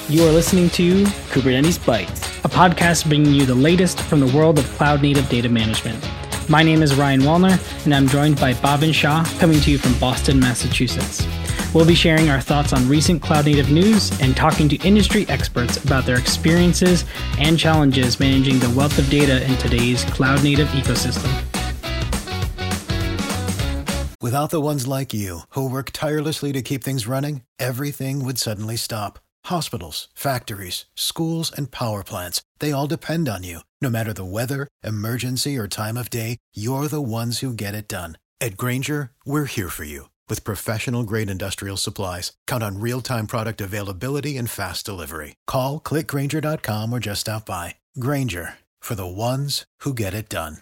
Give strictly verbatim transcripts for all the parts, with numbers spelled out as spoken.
You are listening to Kubernetes Bytes, a podcast bringing you the latest from the world of cloud-native data management. My name is Ryan Wallner, and I'm joined by Bhavin Shah, coming to you from Boston, Massachusetts. We'll be sharing our thoughts on recent cloud-native news and talking to industry experts about their experiences and challenges managing the wealth of data in today's cloud-native ecosystem. Without the ones like you, who work tirelessly to keep things running, everything would suddenly stop. Hospitals, factories, schools, and power plants, they all depend on you. No matter the weather, emergency, or time of day, you're the ones who get it done. At Grainger, we're here for you. With professional-grade industrial supplies, count on real-time product availability and fast delivery. Call, click grainger dot com, or just stop by. Grainger, for the ones who get it done.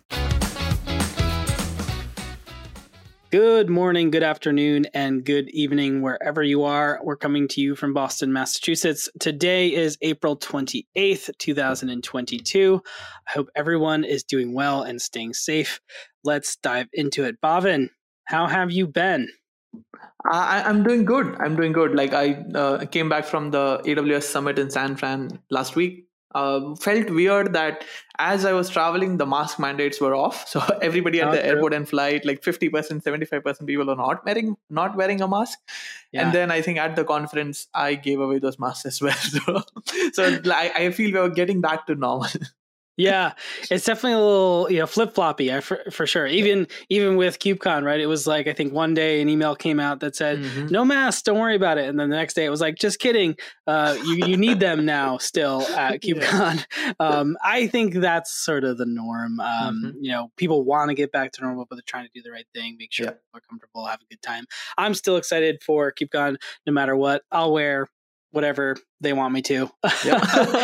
Good morning, good afternoon, and good evening, wherever you are. We're coming to you from Boston, Massachusetts. Today is April twenty-eighth, twenty twenty-two. I hope everyone is doing well and staying safe. Let's dive into it. Bhavin, how have you been? I, I'm doing good. I'm doing good. Like I uh, came back from the A W S Summit in San Fran last week. Uh, felt weird that as I was traveling, the mask mandates were off. So everybody at Oh, the true. airport and flight, like fifty percent, seventy-five percent people are not wearing not wearing a mask. Yeah. And then I think at the conference, I gave away those masks as well. So, so I, I feel we are getting back to normal. Yeah, it's definitely a little, you know, flip-floppy for, for sure. Even even with KubeCon, right? It was like, I think one day an email came out that said, Mm-hmm. no masks, don't worry about it. And then the next day it was like, just kidding. Uh, you, you need them now still at KubeCon. Um, I think that's sort of the norm. Um, Mhm. You know, people want to get back to normal, but they're trying to do the right thing, make sure Yeah. people are comfortable, have a good time. I'm still excited for KubeCon no matter what. I'll wear whatever they want me to. Yeah.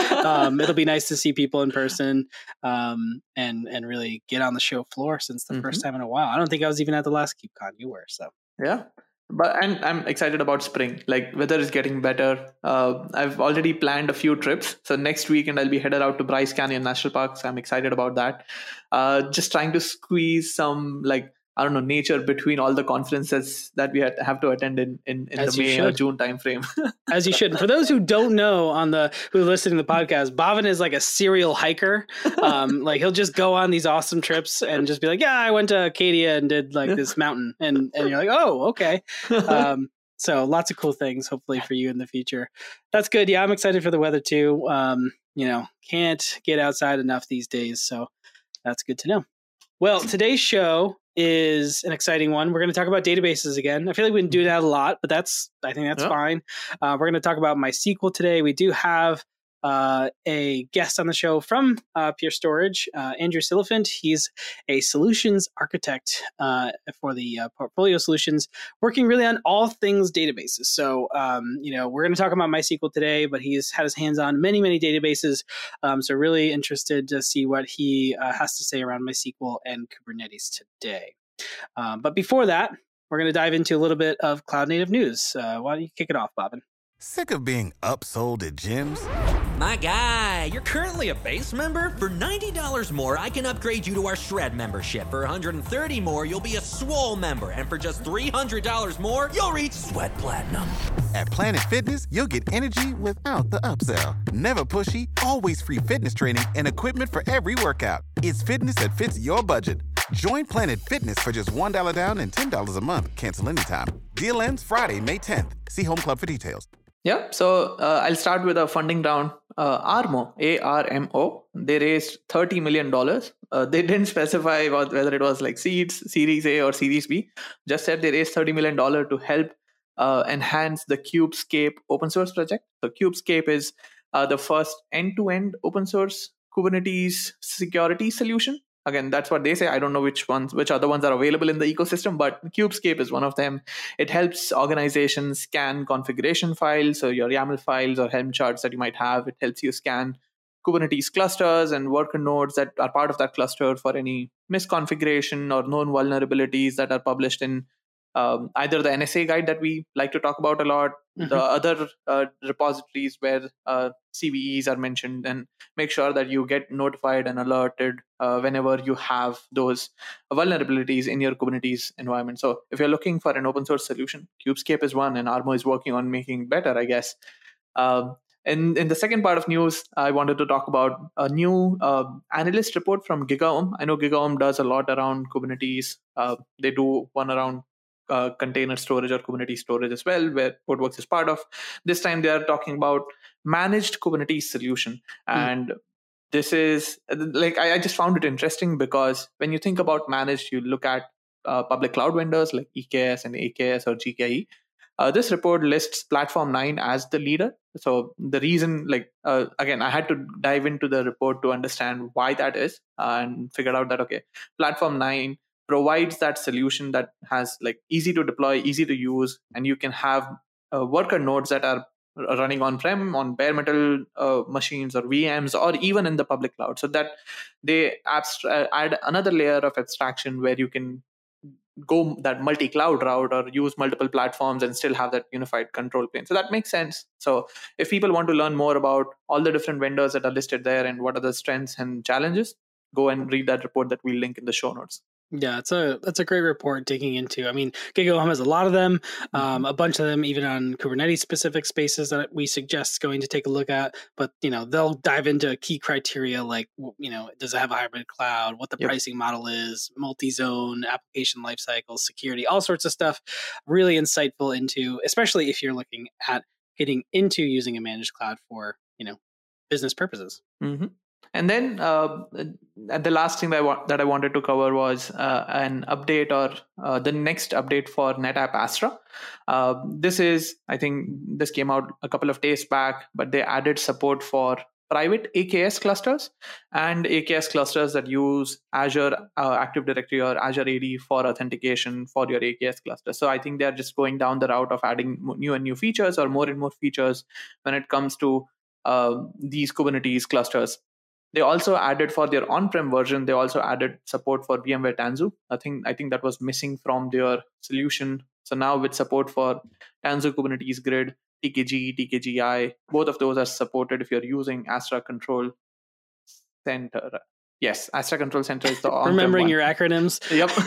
um, it'll be nice to see people in person um, and and really get on the show floor since the Mhm. first time in a while. I don't think I was even at the last KubeCon. You were, so. Yeah. But and I'm excited about spring. Like weather is getting better. Uh, I've already planned a few trips. So next weekend I'll be headed out to Bryce Canyon National Park. So I'm excited about that. Uh, just trying to squeeze some like I don't know nature between all the conferences that we had, have to attend in in, in As the you May or should. June timeframe. As you should. And for those who don't know on the who are listening to the podcast, Bhavin is like a serial hiker. Um, like he'll just go on these awesome trips and just be like, yeah, I went to Acadia and did like this mountain. And and you're like, oh, okay. Um, so lots of cool things, hopefully, for you in the future. That's good. Yeah, I'm excited for the weather too. Um, you know, can't get outside enough these days. So that's good to know. Well, today's show is an exciting one. We're going to talk about databases again. I feel like we didn't do that a lot, but that's I think that's Yeah. fine. Uh, we're going to talk about MySQL today. We do have uh, a guest on the show from uh, Pure Storage, uh, Andrew Silliphant. He's a solutions architect uh, for the uh, portfolio solutions, working really on all things databases. So, um, you know, we're going to talk about MySQL today, but he's had his hands on many, many databases. Um, so really interested to see what he uh, has to say around MySQL and Kubernetes today. Um, but before that, we're going to dive into a little bit of cloud native news. Uh, why don't you kick it off, Bhavin? Sick of being upsold at gyms? My guy, you're currently a base member? For ninety dollars more, I can upgrade you to our Shred membership. For one hundred thirty dollars more, you'll be a Swole member. And for just three hundred dollars more, you'll reach Sweat Platinum. At Planet Fitness, you'll get energy without the upsell. Never pushy, always free fitness training and equipment for every workout. It's fitness that fits your budget. Join Planet Fitness for just one dollar down and ten dollars a month. Cancel anytime. Deal ends Friday, May tenth. See Home Club for details. Yeah, so uh, I'll start with a funding round. Uh, Armo, A R M O, they raised thirty million dollars. Uh, they didn't specify what, whether it was like seeds, Series A or Series B. Just said they raised thirty million dollars to help uh, enhance the Kubescape open source project. So Kubescape is uh, the first end-to-end open source Kubernetes security solution. Again, that's what they say. I don't know which ones, which other ones are available in the ecosystem, but Kubescape is one of them. It helps organizations scan configuration files, so your YAML files or Helm charts that you might have. It helps you scan Kubernetes clusters and worker nodes that are part of that cluster for any misconfiguration or known vulnerabilities that are published in um, either the N S A guide that we like to talk about a lot, Mhm. the other uh, repositories where uh, C V Es are mentioned, and make sure that you get notified and alerted uh, whenever you have those vulnerabilities in your Kubernetes environment. So if you're looking for an open source solution, Kubescape is one, and Armo is working on making better, I guess. Um, in, in the second part of news, I wanted to talk about a new uh, analyst report from GigaOM. I know GigaOM does a lot around Kubernetes. Uh, they do one around uh, container storage or Kubernetes storage as well, where Portworx is part of. This time they are talking about managed Kubernetes solution. Mm. And this is like, I, I just found it interesting because when you think about managed, you look at uh, public cloud vendors like E K S and A K S or G K E. Uh, this report lists Platform nine as the leader. So the reason, like, uh, again, I had to dive into the report to understand why that is uh, and figured out that, okay, Platform nine provides that solution that has like easy to deploy, easy to use, and you can have uh, worker nodes that are running on-prem, on bare metal uh, machines or V Ms, or even in the public cloud. So that they abstra- add another layer of abstraction where you can go that multi-cloud route or use multiple platforms and still have that unified control plane. So that makes sense. So if people want to learn more about all the different vendors that are listed there and what are the strengths and challenges, go and read that report that we'll link in the show notes. Yeah, it's a that's a great report digging into. I mean, GigaOM has a lot of them, um, mm-hmm. a bunch of them even on Kubernetes specific spaces that we suggest going to take a look at. But you know, they'll dive into key criteria like, you know, does it have a hybrid cloud? What the yep. pricing model is? Multi-zone application lifecycle, security, all sorts of stuff. Really insightful into, especially if you're looking at getting into using a managed cloud for, you know, business purposes. Mm-hmm. And then uh, the last thing that I, wa- that I wanted to cover was uh, an update or uh, the next update for NetApp Astra. Uh, this is, I think this came out a couple of days back, but they added support for private A K S clusters and A K S clusters that use Azure uh, Active Directory or Azure A D for authentication for your A K S cluster. So I think they're just going down the route of adding new and new features or more and more features when it comes to uh, these Kubernetes clusters. They also added for their on-prem version, they also added support for VMware Tanzu. I think I think that was missing from their solution. So now with support for Tanzu Kubernetes Grid, T K G, T K G I, both of those are supported if you're using Astra Control Center. Yes, Astra Control Center is the on-prem Remembering one. Your acronyms.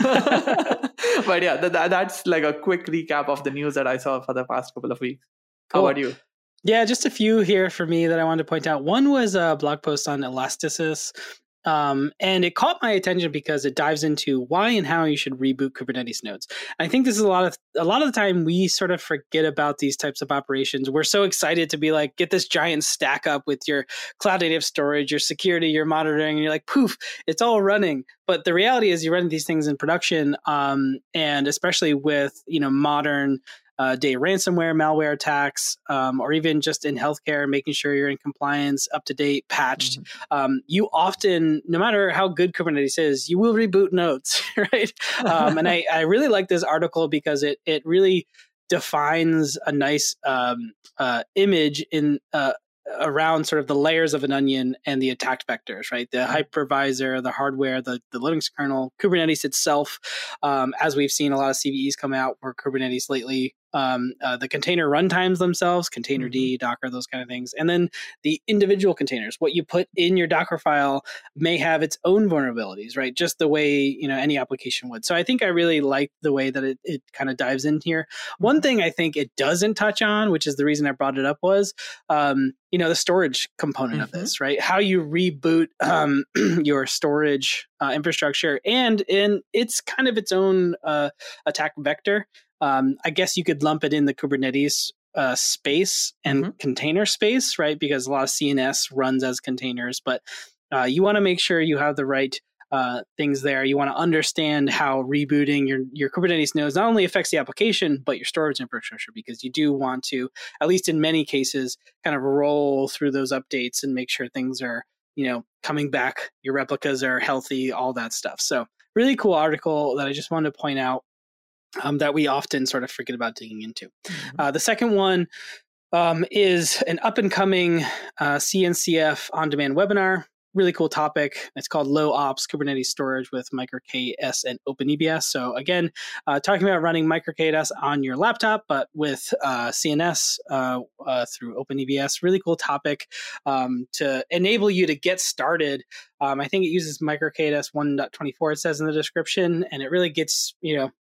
Yep. But yeah, that, that's like a quick recap of the news that I saw for the past couple of weeks. Cool. How about you? Yeah, just a few here for me that I wanted to point out. One was a blog post on Elasticsearch, um, and it caught my attention because it dives into why and how you should reboot Kubernetes nodes. And I think this is a lot of a lot of the time we sort of forget about these types of operations. We're so excited to be like, get this giant stack up with your cloud native storage, your security, your monitoring, and you're like, poof, it's all running. But the reality is, you run these things in production, um, and especially with you know modern. Uh, data ransomware, malware attacks, um, or even just in healthcare, making sure you're in compliance, up to date, patched. Mm-hmm. Um, you often, no matter how good Kubernetes is, you will reboot nodes, right? Um, and I, I really like this article because it it really defines a nice um, uh, image in uh, around sort of the layers of an onion and the attack vectors, right? The hypervisor, the hardware, the, the Linux kernel, Kubernetes itself. Um, as we've seen a lot of C V Es come out for Kubernetes lately, um, uh, the container runtimes themselves, Containerd, Docker, those kind of things. And then the individual containers, what you put in your Docker file may have its own vulnerabilities, right? Just the way, you know, any application would. So I think I really like the way that it, it kind of dives in here. One thing I think it doesn't touch on, which is the reason I brought it up, was, um, you know, the storage component mm-hmm. of this, right? How you reboot um, your storage uh, infrastructure. And in it's kind of its own uh, attack vector. Um, I guess you could lump it in the Kubernetes uh, space and mm-hmm. container space, right? Because a lot of C N S runs as containers, but uh, you want to make sure you have the right uh, things there. You want to understand how rebooting your, your Kubernetes nodes not only affects the application, but your storage infrastructure, because you do want to, at least in many cases, kind of roll through those updates and make sure things are, you know, coming back, your replicas are healthy, all that stuff. So really cool article that I just wanted to point out. Um, that we often sort of forget about digging into. Mm-hmm. Uh, the second one um, is an up-and-coming uh, C N C F on-demand webinar. Really cool topic. It's called Low Ops Kubernetes Storage with MicroKS and OpenEBS. So again, uh, talking about running MicroKS on your laptop, but with uh, C N S uh, uh, through OpenEBS. Really cool topic um, to enable you to get started. Um, I think it uses MicroKS one point twenty-four, it says in the description, and it really gets, you know,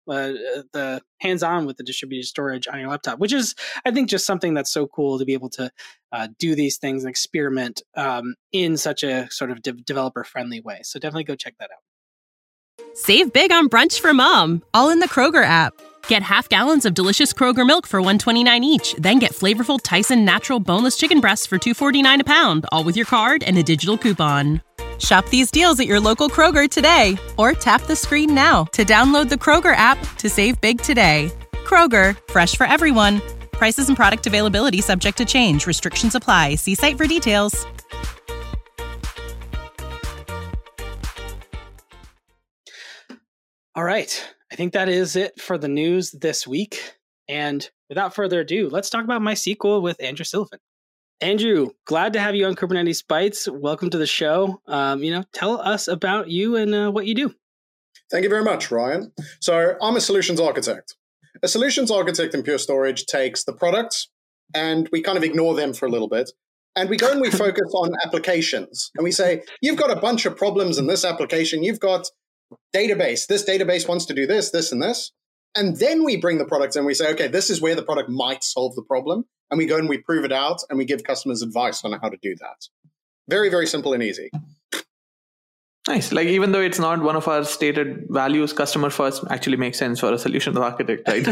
uh, the hands-on with the distributed storage on your laptop, which is, I think, just something that's so cool to be able to uh, do these things and experiment um, in such a sort of de- developer-friendly way. So definitely go check that out. Save big on brunch for mom, all in the Kroger app. Get half gallons of delicious Kroger milk for one dollar and twenty-nine cents each. Then get flavorful Tyson natural boneless chicken breasts for two dollars and forty-nine cents a pound, all with your card and a digital coupon. Shop these deals at your local Kroger today, or tap the screen now to download the Kroger app to save big today. Kroger, fresh for everyone. Prices and product availability subject to change. Restrictions apply. See site for details. All right. I think that is it for the news this week. And without further ado, let's talk about MySQL with Andrew Silliphant. Andrew, glad to have you on Kubernetes Bytes. Welcome to the show. Um, you know, tell us about you and uh, what you do. Thank you very much, Ryan. So I'm a solutions architect. A solutions architect in Pure Storage takes the products and we kind of ignore them for a little bit. And we go and we focus on applications. And we say, you've got a bunch of problems in this application. You've got database. This database wants to do this, this, and this. And then we bring the product and we say, okay, this is where the product might solve the problem. And we go and we prove it out and we give customers advice on how to do that. Very, very simple and easy. Nice. Like, even though it's not one of our stated values, customer first actually makes sense for a solutions architect, right?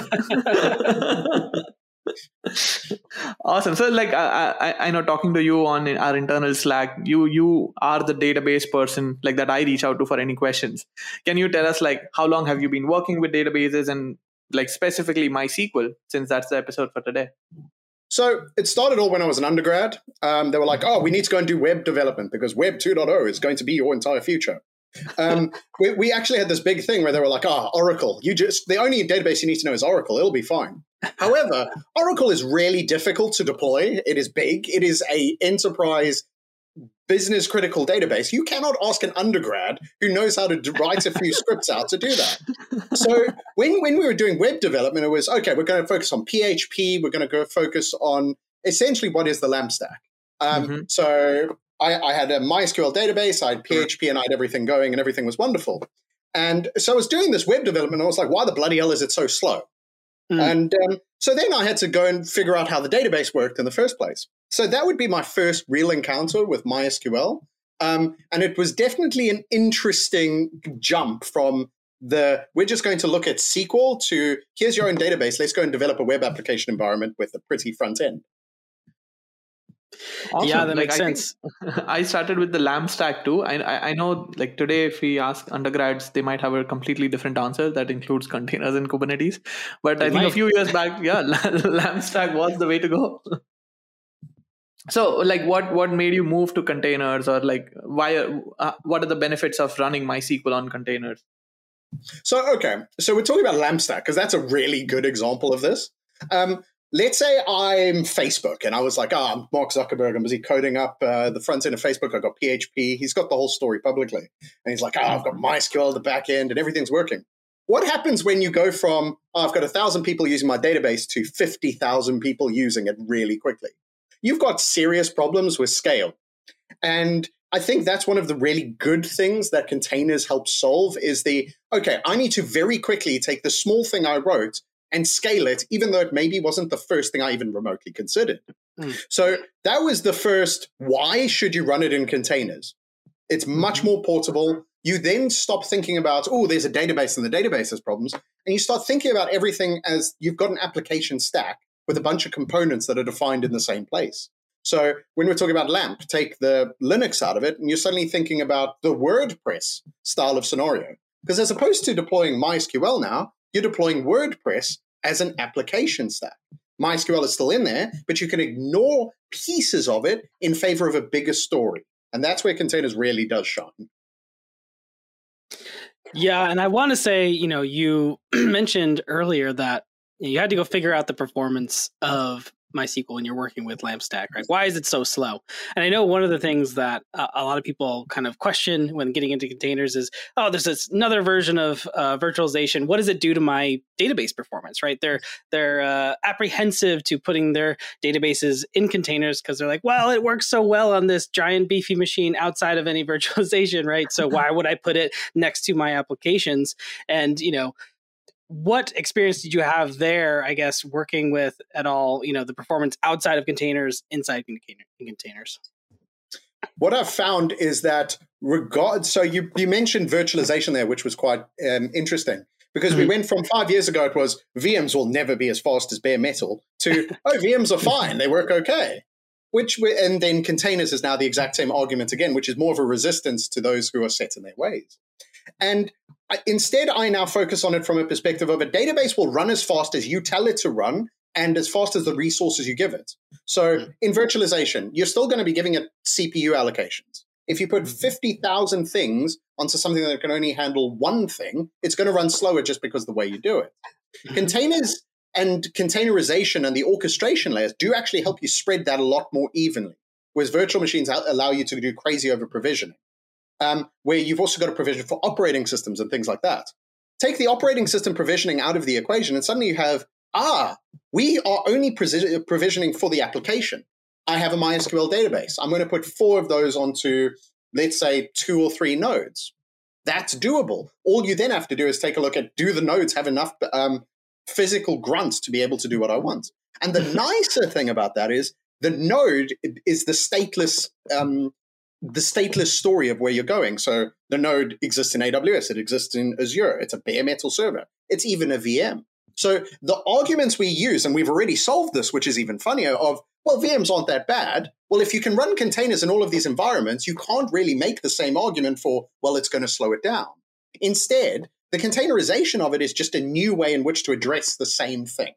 Awesome. So, like, I, I, I know talking to you on our internal Slack, you you are the database person, like, that I reach out to for any questions. Can you tell us, like, how long have you been working with databases and, like, specifically MySQL, since that's the episode for today? So it started all when I was an undergrad. Um, they were like, oh, we need to go and do web development because Web two point oh is going to be your entire future. Um, we, we actually had this big thing where they were like, ah, oh, Oracle, you just the only database you need to know is Oracle. It'll be fine. However, Oracle is really difficult to deploy. It is big. It is a enterprise business critical database. You cannot ask an undergrad who knows how to write a few scripts out to do that. So when, when we were doing web development, it was, okay, we're going to focus on P H P. We're going to go focus on essentially what is the LAMP stack. Um, mm-hmm. So I, I had a MySQL database, I had P H P, and I had everything going, and everything was wonderful. And so I was doing this web development, and I was like, why the bloody hell is it so slow? Mm. And um, so then I had to go and figure out how the database worked in the first place. So that would be my first real encounter with MySQL. Um, and it was definitely an interesting jump from the, we're just going to look at S Q L to, here's your own database, let's go and develop a web application environment with a pretty front end. Awesome. Yeah, that like, makes I sense. I started with the LAMP stack too. I, I I know, like, today if we ask undergrads, they might have a completely different answer that includes containers and Kubernetes. But they I think might. a few years back, yeah, LAMP stack was the way to go. So, like, what what made you move to containers, or like, why? Uh, what are the benefits of running MySQL on containers? So, okay, so we're talking about LAMP stack because that's a really good example of this. Um, Let's say I'm Facebook and I was like, ah, oh, I'm Mark Zuckerberg. I'm busy coding up uh, the front end of Facebook. I've got P H P. He's got the whole story publicly. And he's like, oh, I've got MySQL, the back end, and everything's working. What happens when you go from, oh, I've got one thousand people using my database to fifty thousand people using it really quickly? You've got serious problems with scale. And I think that's one of the really good things that containers help solve is the, okay, I need to very quickly take the small thing I wrote and scale it, even though it maybe wasn't the first thing I even remotely considered. Mm. So that was the first, why should you run it in containers? It's much more portable. You then stop thinking about, oh, there's a database and the database has problems. And you start thinking about everything as you've got an application stack with a bunch of components that are defined in the same place. So when we're talking about LAMP, take the Linux out of it, and you're suddenly thinking about the WordPress style of scenario. Because as opposed to deploying MySQL now, you're deploying WordPress as an application stack. MySQL is still in there, but you can ignore pieces of it in favor of a bigger story. And that's where containers really does shine. Yeah, and I want to say, you know, you mentioned earlier that you had to go figure out the performance of MySQL when you're working with LAMP stack, right? Why is it so slow? And I know one of the things that uh, a lot of people kind of question when getting into containers is, oh, there's this another version of uh, virtualization. What does it do to my database performance, right? They're they're uh, apprehensive to putting their databases in containers because they're like, well, it works so well on this giant beefy machine outside of any virtualization, right? So why would I put it next to my applications? And, you know, what experience did you have there, I guess, working with at all, you know, the performance outside of containers, inside container, containers? What I've found is that regard, so you, you mentioned virtualization there, which was quite um, interesting, because mm-hmm. we went from five years ago, it was V Ms will never be as fast as bare metal, to, oh, V Ms are fine, they work okay. Which we, and then containers is now the exact same argument again, which is more of a resistance to those who are set in their ways. And I, instead, I now focus on it from a perspective of a database will run as fast as you tell it to run and as fast as the resources you give it. So in virtualization, you're still going to be giving it C P U allocations. If you put fifty thousand things onto something that can only handle one thing, it's going to run slower just because of the way you do it. Containers and containerization and the orchestration layers do actually help you spread that a lot more evenly, whereas virtual machines allow you to do crazy over provisioning, um, where you've also got to provision for operating systems and things like that. Take the operating system provisioning out of the equation, and suddenly you have, ah, we are only provisioning for the application. I have a MySQL database. I'm going to put four of those onto, let's say, two or three nodes. That's doable. All you then have to do is take a look at, do the nodes have enough um, physical grunts to be able to do what I want? And the nicer thing about that is the node is the stateless, um, the stateless story of where you're going. So the node exists in A W S. It exists in Azure. It's a bare metal server. It's even a V M. So the arguments we use, and we've already solved this, which is even funnier, of, well, V Ms aren't that bad. Well, if you can run containers in all of these environments, you can't really make the same argument for, well, it's going to slow it down. Instead, the containerization of it is just a new way in which to address the same thing.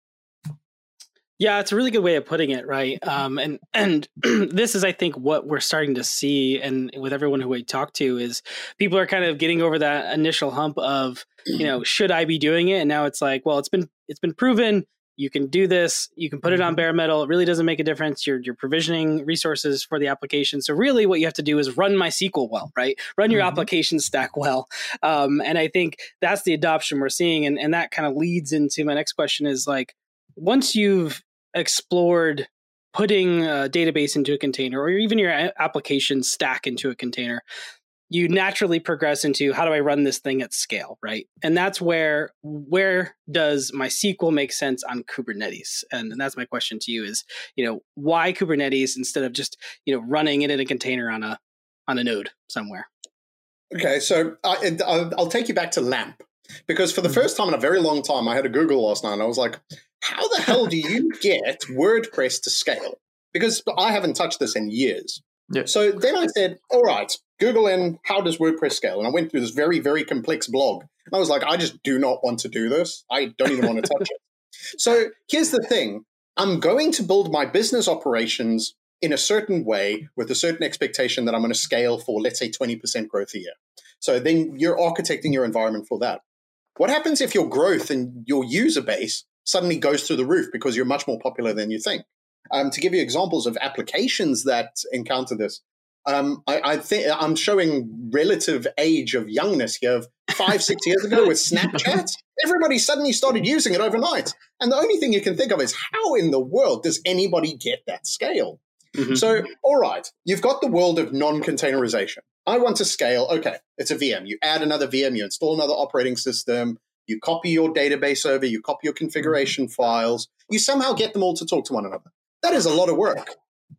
Yeah, it's a really good way of putting it, right? Um, and and this is, I think, what we're starting to see, and with everyone who we talk to, is people are kind of getting over that initial hump of, you know, should I be doing it? And now it's like, well, it's been it's been proven. You can do this. You can put it on bare metal. It really doesn't make a difference. You're you're provisioning resources for the application. So really, what you have to do is run MySQL well, right? Run your mm-hmm. application stack well. Um, and I think that's the adoption we're seeing, and and that kind of leads into my next question: is like, once you've explored putting a database into a container, or even your application stack into a container, you naturally progress into, how do I run this thing at scale, right? And that's where where does MySQL make sense on Kubernetes? And, and that's my question to you: is, you know, why Kubernetes instead of just, you know, running it in a container on a on a node somewhere? Okay, so I, I'll, I'll take you back to LAMP, because for the first time in a very long time, I had a Google last night, and I was like, how the hell do you get WordPress to scale? Because I haven't touched this in years. Yeah. So then I said, all right, Google in how does WordPress scale? And I went through this very, very complex blog. And I was like, I just do not want to do this. I don't even want to touch it. So here's the thing. I'm going to build my business operations in a certain way with a certain expectation that I'm going to scale for, let's say, twenty percent growth a year. So then you're architecting your environment for that. What happens if your growth and your user base suddenly goes through the roof because you're much more popular than you think? Um, to give you examples of applications that encounter this, um, I, I think I'm showing relative age of youngness here of five, six years ago with Snapchat. Everybody suddenly started using it overnight. And the only thing you can think of is, how in the world does anybody get that scale? Mm-hmm. So, all right, you've got the world of non-containerization. I want to scale. Okay, it's a V M. You add another V M, you install another operating system, you copy your database over, you copy your configuration files, you somehow get them all to talk to one another. That is a lot of work.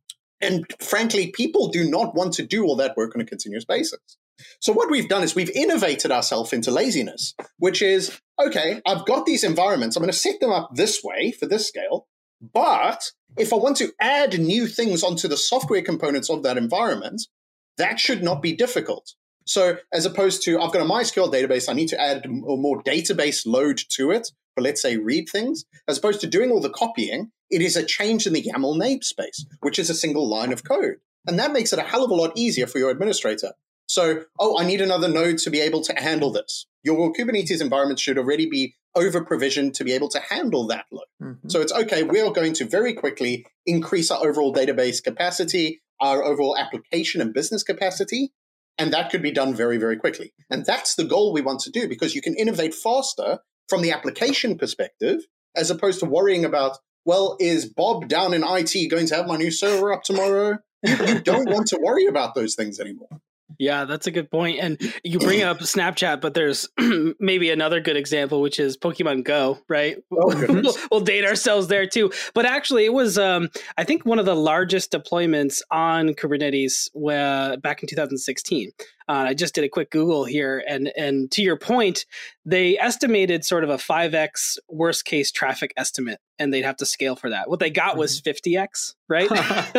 And frankly, people do not want to do all that work on a continuous basis. So what we've done is we've innovated ourselves into laziness, which is, okay, I've got these environments. I'm going to set them up this way for this scale. But if I want to add new things onto the software components of that environment, that should not be difficult. So as opposed to, I've got a MySQL database, I need to add more database load to it for, let's say, read things. As opposed to doing all the copying, it is a change in the YAML namespace, which is a single line of code. And that makes it a hell of a lot easier for your administrator. So, oh, I need another node to be able to handle this. Your Kubernetes environment should already be over-provisioned to be able to handle that load. Mm-hmm. So it's, okay, we're going to very quickly increase our overall database capacity, our overall application and business capacity, and that could be done very, very quickly. And that's the goal we want to do, because you can innovate faster from the application perspective, as opposed to worrying about, well, is Bob down in I T going to have my new server up tomorrow? You, you don't want to worry about those things anymore. Yeah, that's a good point. And you bring up Snapchat, but there's maybe another good example, which is Pokemon Go, right? Oh, we'll, we'll date ourselves there too. But actually, it was, um, I think, one of the largest deployments on Kubernetes uh, back in two thousand sixteen. Uh, I just did a quick Google here. And, and to your point, they estimated sort of a five x worst case traffic estimate, and they'd have to scale for that. What they got was fifty x, right?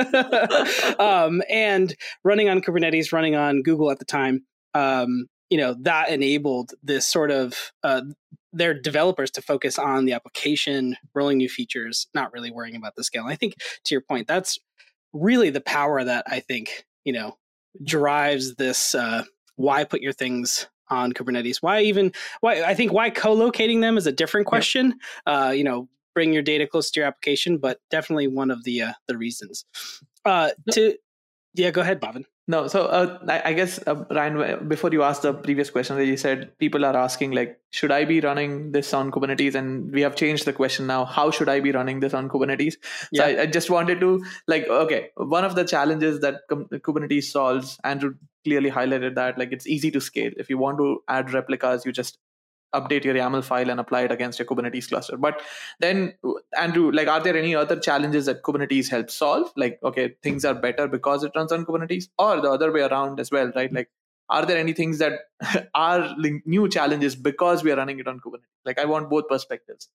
um, and running on Kubernetes, running on Google at the time, um, you know, that enabled this sort of uh, their developers to focus on the application, rolling new features, not really worrying about the scale. And I think, to your point, that's really the power that I think, you know, drives this. Uh, why put your things on Kubernetes? Why even? Why I think why co-locating them is a different question. Yeah. Uh, you know, bring your data close to your application, but definitely one of the uh, the reasons. Uh, to yeah, go ahead, Bhavin. No, so uh, I, I guess, uh, Ryan, before you asked the previous question that you said, people are asking, like, should I be running this on Kubernetes? And we have changed the question now. How should I be running this on Kubernetes? Yeah. So I, I just wanted to, like, okay, one of the challenges that Kubernetes solves, Andrew clearly highlighted that, like, it's easy to scale. If you want to add replicas, you just update your YAML file and apply it against your Kubernetes cluster. But then, Andrew, like, are there any other challenges that Kubernetes helps solve? Like, okay, things are better because it runs on Kubernetes, or the other way around as well, right? Like, are there any things that are new challenges because we are running it on Kubernetes? Like, I want both perspectives.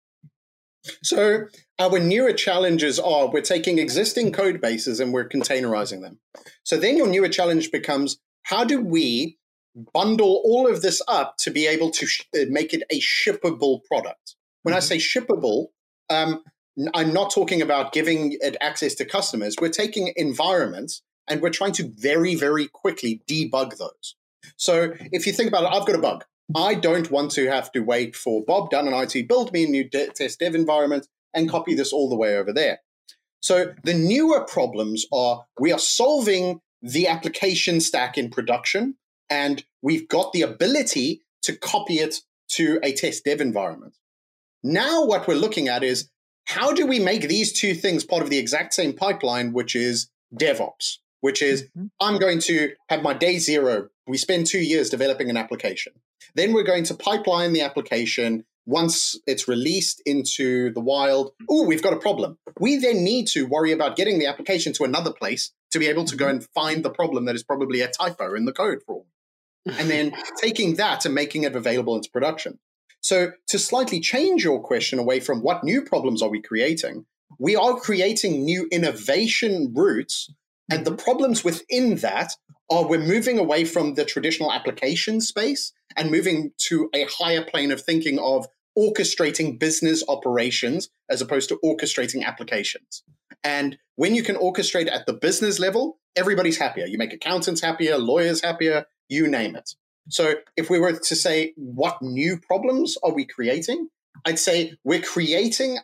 So our newer challenges are we're taking existing code bases and we're containerizing them. So then your newer challenge becomes, how do we bundle all of this up to be able to sh- make it a shippable product? When mm-hmm. I say shippable, um, I'm not talking about giving it access to customers. We're taking environments and we're trying to very, very quickly debug those. So if you think about it, I've got a bug. I don't want to have to wait for Bob Dunn and I to build me a new de- test dev environment and copy this all the way over there. So the newer problems are we are solving the application stack in production, and we've got the ability to copy it to a test dev environment. Now what we're looking at is, how do we make these two things part of the exact same pipeline, which is DevOps, which is mm-hmm. I'm going to have my day zero. We spend two years developing an application. Then we're going to pipeline the application. Once it's released into the wild, oh, we've got a problem. We then need to worry about getting the application to another place to be able to go and find the problem that is probably a typo in the code for all. And then taking that and making it available into production. So to slightly change your question away from what new problems are we creating, we are creating new innovation routes. And the problems within that are we're moving away from the traditional application space and moving to a higher plane of thinking of orchestrating business operations as opposed to orchestrating applications. And when you can orchestrate at the business level, everybody's happier. You make accountants happier, lawyers happier, you name it. So if we were to say, what new problems are we creating? I'd say we're creating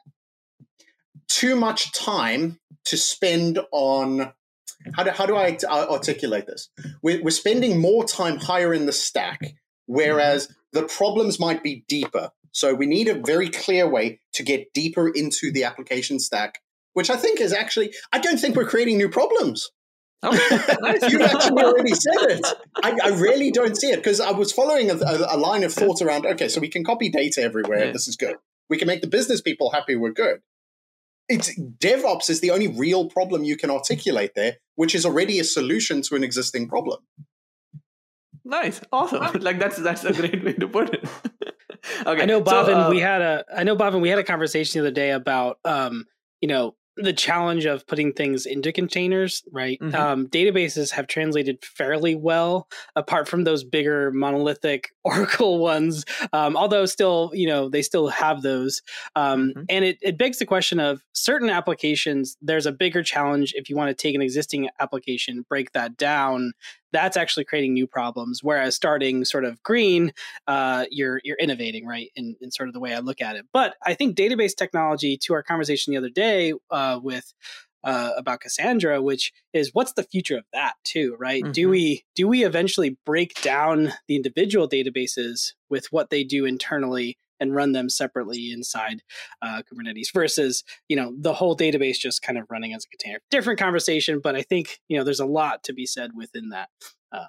too much time to spend on, how do, how do I articulate this? We're, we're spending more time higher in the stack, whereas the problems might be deeper. So we need a very clear way to get deeper into the application stack, which I think is actually, I don't think we're creating new problems. Okay. You've actually already said it. I, I really don't see it, because I was following a, a, a line of thought around, okay, so we can copy data everywhere. Yeah. This is good. We can make the business people happy. We're good. It's DevOps is the only real problem you can articulate there, which is already a solution to an existing problem. Nice. Awesome. Like that's, that's a great way to put it. Okay. I know, Bhavin, so, uh, we had a, I know, Bhavin, we had a conversation the other day about, um, you know, the challenge of putting things into containers, right? Mm-hmm. Um, databases have translated fairly well, apart from those bigger monolithic Oracle ones. Um, although still, you know, they still have those. Um, mm-hmm. And it, it begs the question of certain applications, there's a bigger challenge if you want to take an existing application, break that down. That's actually creating new problems. Whereas starting sort of green, uh, you're you're innovating, right? In, in sort of the way I look at it. But I think database technology, to our conversation the other day uh, with uh, about Cassandra, which is what's the future of that too, right? Mm-hmm. Do we do we eventually break down the individual databases with what they do internally and run them separately inside uh, Kubernetes versus, you know, the whole database just kind of running as a container? Different conversation, but I think, you know, there's a lot to be said within that. Uh,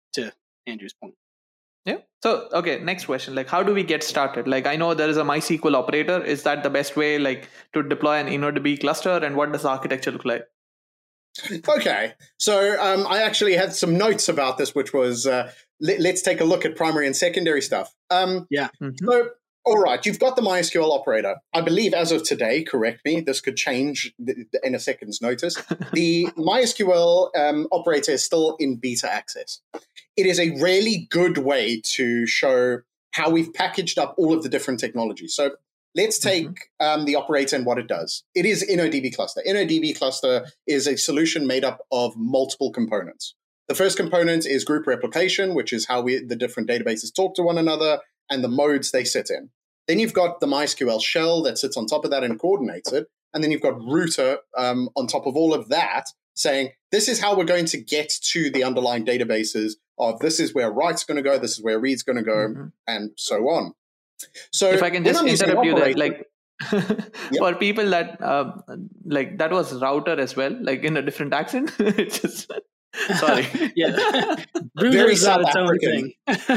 to Andrew's point. Yeah. So, okay, next question. Like, how do we get started? Like, I know there is a MySQL operator. Is that the best way, like, to deploy an InnoDB cluster? And what does the architecture look like? Okay. So um, I actually had some notes about this, which was, uh, let, let's take a look at primary and secondary stuff. Um, yeah. Mm-hmm. So, all right, you've got the MySQL operator. I believe as of today, correct me, this could change in a second's notice. The MySQL um, operator is still in beta access. It is a really good way to show how we've packaged up all of the different technologies. So let's take mm-hmm. um, the operator and what it does. It is InnoDB cluster. InnoDB cluster is a solution made up of multiple components. The first component is group replication, which is how we the different databases talk to one another and the modes they sit in. Then you've got the MySQL shell that sits on top of that and coordinates it. And then you've got Router um, on top of all of that saying, this is how we're going to get to the underlying databases of this is where write's going to go, this is where read's going to go, mm-hmm. and so on. So if I can just interrupt you there, like yep. for people that uh, like that was Router as well, like in a different accent. It's just sorry. Yeah. Very South its African.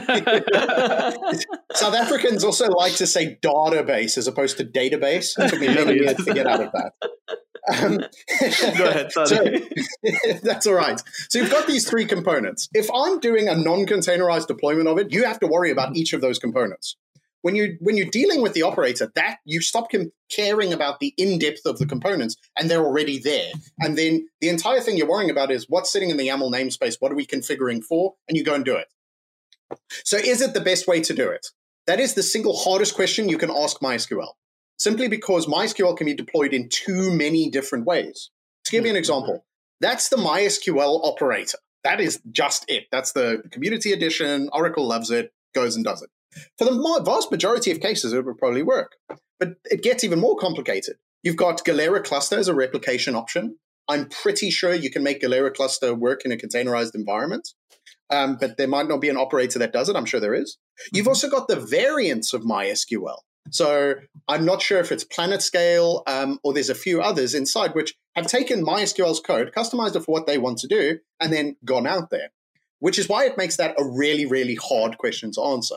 Own thing. South Africans also like to say database as opposed to database. It took me many years to get out of that. Um, Go ahead, sorry. So, that's all right. So you've got these three components. If I'm doing a non-containerized deployment of it, you have to worry about each of those components. When you when you're dealing with the operator, that you stop caring about the in-depth of the components, and they're already there. And then the entire thing you're worrying about is what's sitting in the YAML namespace, what are we configuring for, and you go and do it. So is it the best way to do it? That is the single hardest question you can ask MySQL. Simply because MySQL can be deployed in too many different ways. To give you an example, that's the MySQL operator. That is just it. That's the community edition. Oracle loves it, goes and does it. For the vast majority of cases, it would probably work. But it gets even more complicated. You've got Galera Cluster as a replication option. I'm pretty sure you can make Galera Cluster work in a containerized environment. Um, but there might not be an operator that does it. I'm sure there is. You've also got the variants of MySQL. So I'm not sure if it's PlanetScale um, or there's a few others inside which have taken MySQL's code, customized it for what they want to do, and then gone out there, which is why it makes that a really, really hard question to answer.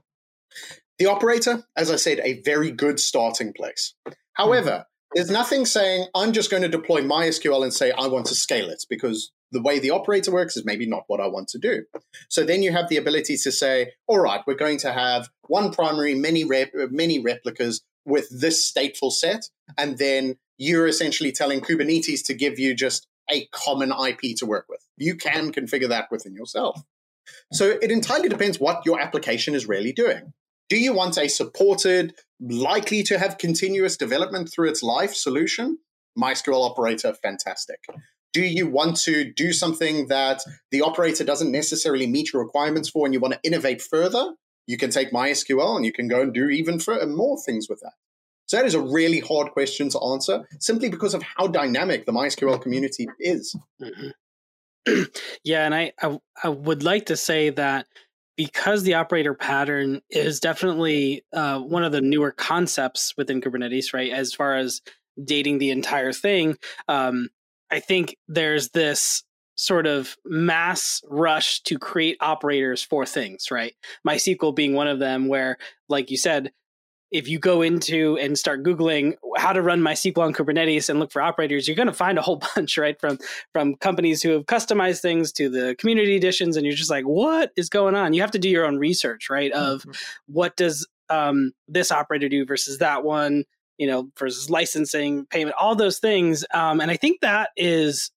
The operator, as I said, a very good starting place. However, there's nothing saying I'm just going to deploy MySQL and say I want to scale it, because the way the operator works is maybe not what I want to do. So then you have the ability to say, all right, we're going to have one primary, many rep- many replicas with this stateful set, and then you're essentially telling Kubernetes to give you just a common I P to work with. You can configure that within yourself. So it entirely depends what your application is really doing. Do you want a supported, likely to have continuous development through its life solution? MySQL operator, fantastic. Do you want to do something that the operator doesn't necessarily meet your requirements for and you want to innovate further? You can take MySQL and you can go and do even further, more things with that. So that is a really hard question to answer simply because of how dynamic the MySQL community is. Mm-hmm. Yeah, and I, I I would like to say that because the operator pattern is definitely uh, one of the newer concepts within Kubernetes, right, as far as dating the entire thing, um, I think there's this sort of mass rush to create operators for things, right? MySQL being one of them where, like you said, if you go into and start Googling how to run MySQL on Kubernetes and look for operators, you're going to find a whole bunch, right? From, from companies who have customized things to the community editions. And you're just like, what is going on? You have to do your own research, right? Of mm-hmm. what does um, this operator do versus that one, you know, versus licensing, payment, all those things. Um, and I think that is,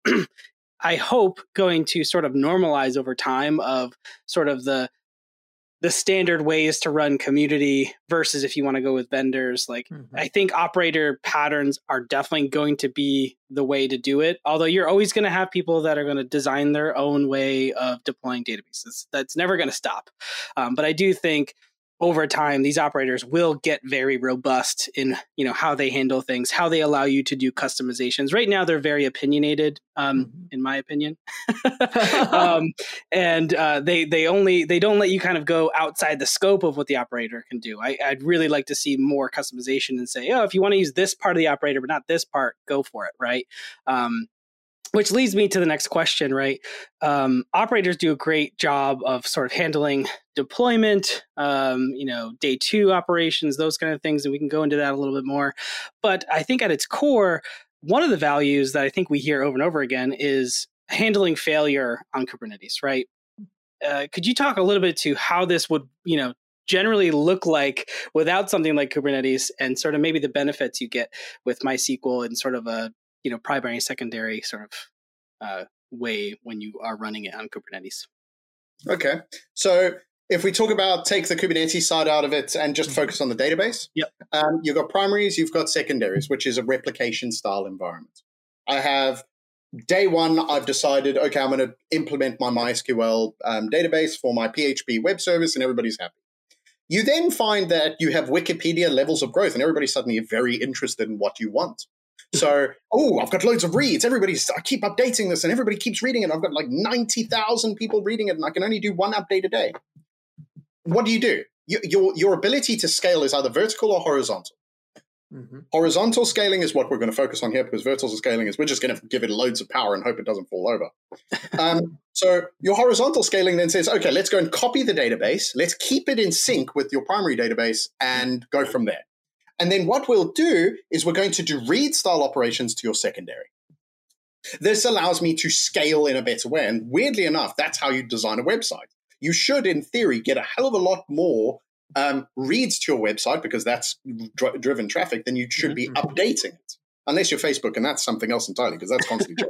I hope, going to sort of normalize over time of sort of the the standard ways to run community versus if you want to go with vendors. Like, mm-hmm. I think operator patterns are definitely going to be the way to do it. Although you're always going to have people that are going to design their own way of deploying databases. That's never going to stop. Um, but I do think over time, these operators will get very robust in, you know, how they handle things, how they allow you to do customizations. Right now, they're very opinionated, um, mm-hmm. in my opinion, um, and uh, they they only they don't let you kind of go outside the scope of what the operator can do. I, I'd really like to see more customization and say, oh, if you want to use this part of the operator but not this part, go for it, right? Um, which leads me to the next question, right? Um, operators do a great job of sort of handling deployment, um, you know, day two operations, those kind of things, and we can go into that a little bit more. But I think at its core, one of the values that I think we hear over and over again is handling failure on Kubernetes, right? Uh, could you talk a little bit to how this would, you know, generally look like without something like Kubernetes, and sort of maybe the benefits you get with MySQL and sort of a, you know, primary, secondary sort of uh, way when you are running it on Kubernetes? Okay. So if we talk about take the Kubernetes side out of it and just focus on the database, yep. um, you've got primaries, you've got secondaries, which is a replication style environment. I have day one, I've decided, okay, I'm going to implement my MySQL um, database for my P H P web service, and everybody's happy. You then find that you have Wikipedia levels of growth, and everybody's suddenly very interested in what you want. So, oh, I've got loads of reads. Everybody's, I keep updating this, and everybody keeps reading it. I've got like ninety thousand people reading it, and I can only do one update a day. What do you do? You, your, your ability to scale is either vertical or horizontal. Mm-hmm. Horizontal scaling is what we're going to focus on here, because vertical scaling is we're just going to give it loads of power and hope it doesn't fall over. Um, so your horizontal scaling then says, okay, let's go and copy the database. Let's keep it in sync with your primary database and go from there. And then what we'll do is we're going to do read style operations to your secondary. This allows me to scale in a better way. And weirdly enough, that's how you design a website. You should, in theory, get a hell of a lot more um, reads to your website, because that's dr- driven traffic, than you should be updating it. Unless you're Facebook, and that's something else entirely, because that's constantly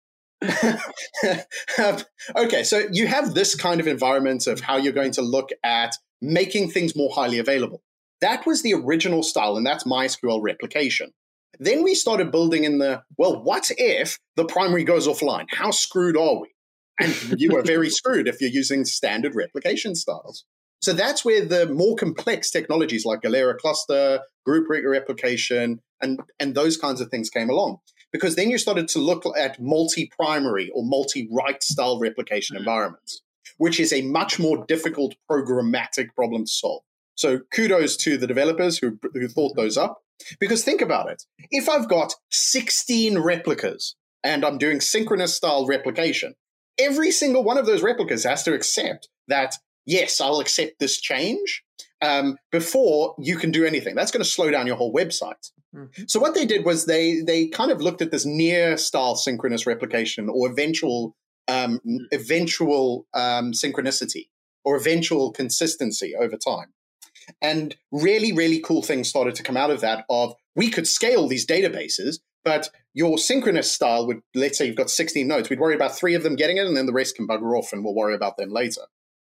changing. um, okay, so you have this kind of environment of how you're going to look at making things more highly available. That was the original style, and that's MySQL replication. Then we started building in the, well, what if the primary goes offline? How screwed are we? And you are very screwed if you're using standard replication styles. So that's where the more complex technologies like Galera Cluster, group replication, and, and those kinds of things came along. Because then you started to look at multi-primary or multi-write style replication environments, which is a much more difficult programmatic problem to solve. So kudos to the developers who, who thought those up. Because think about it. If I've got sixteen replicas and I'm doing synchronous style replication, every single one of those replicas has to accept that, yes, I'll accept this change um, before you can do anything. That's going to slow down your whole website. Mm-hmm. So what they did was they they kind of looked at this near style synchronous replication, or eventual um, eventual um, synchronicity, or eventual consistency over time. And really, really cool things started to come out of that of we could scale these databases, but your synchronous style would, let's say you've got sixteen nodes, we'd worry about three of them getting it, and then the rest can bugger off, and we'll worry about them later.